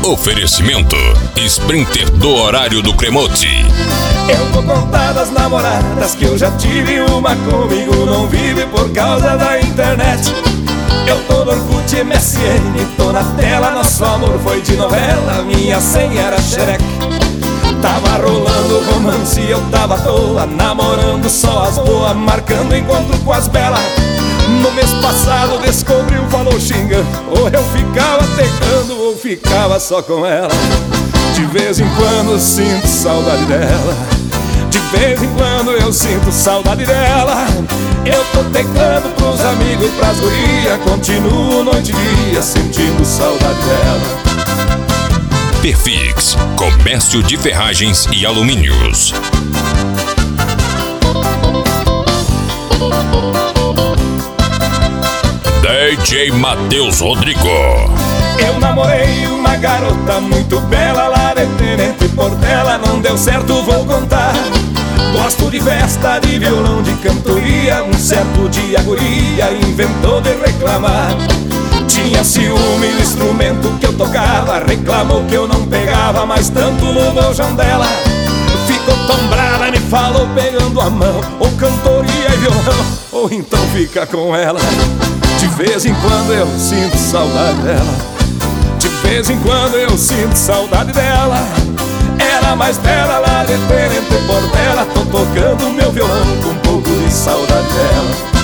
Oferecimento Sprinter do horário do Cremote. Eu vou contar das namoradas que eu já tive. Uma comigo não vive por causa da internet. Eu tô no Orkut MSN, tô na tela. Nosso amor foi de novela, minha senha era xereque. Tava rolando romance e eu tava à toa, namorando só as boas, marcando encontro com as belas. No mês passado descobri o valor xingando. Ou eu ficava tecando ou ficava só com ela. De vez em quando sinto saudade dela. De vez em quando eu sinto saudade dela. Eu tô teclando pros amigos, pras gurias. Continuo noite e dia sentindo saudade dela. Perfix, comércio de ferragens e alumínios. DJ Matheus Rodrigo. Eu namorei uma garota muito bela lá de Tenente Portela, não deu certo, vou contar. Gosto de festa, de violão, de cantoria. Um certo dia a guria inventou de reclamar. Tinha ciúme do instrumento que eu tocava, reclamou que eu não pegava mais tanto no bojão dela. Ficou tão brava, me falou pegando a mão: ou cantoria e violão, ou então fica com ela. De vez em quando eu sinto saudade dela. De vez em quando eu sinto saudade dela. Era mais bela lá de Tenente Portela. Tô tocando meu violão com um pouco de saudade dela.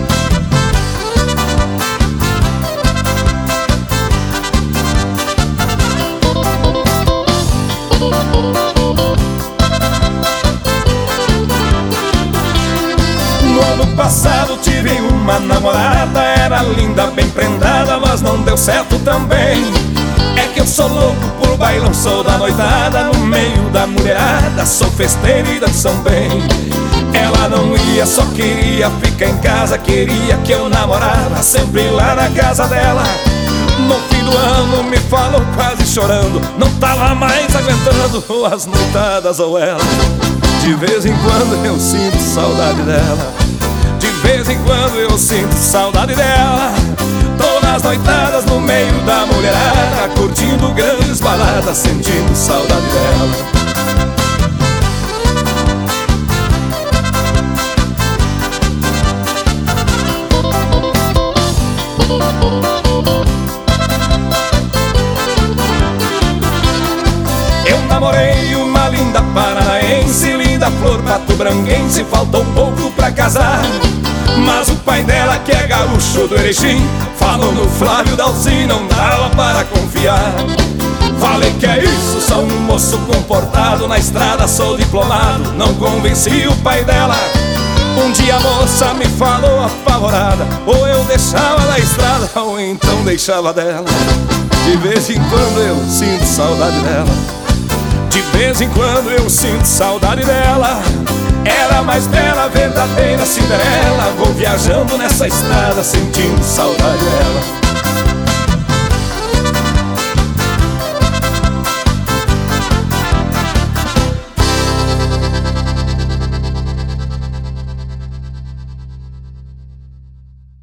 No ano passado tive uma namorada, era linda, bem prendada, mas não deu certo também. É que eu sou louco por bailão, sou da noitada, no meio da mulherada, sou festeiro e dançam bem. Ela não ia, só queria ficar em casa, queria que eu namorava sempre lá na casa dela. No fim do ano me falou quase chorando, não tava mais aguentando as noitadas ou ela. De vez em quando eu sinto saudade dela. De vez em quando eu sinto saudade dela. Tô nas noitadas no meio da mulherada, curtindo grandes baladas, sentindo saudade dela. Eu namorei uma linda paranaense, linda flor patobranguense, faltou pouco pra casar. Mas o pai dela, que é gaúcho do Erechim, falou no Flávio Dalci, não dava para confiar. Falei que é isso, sou um moço comportado, na estrada sou diplomado, não convenci o pai dela. Um dia a moça me falou apavorada: ou eu deixava da estrada, ou então deixava dela. De vez em quando eu sinto saudade dela. De vez em quando eu sinto saudade dela. Era mais bela, verdadeira Cinderela. Vou viajando nessa estrada sentindo saudade dela.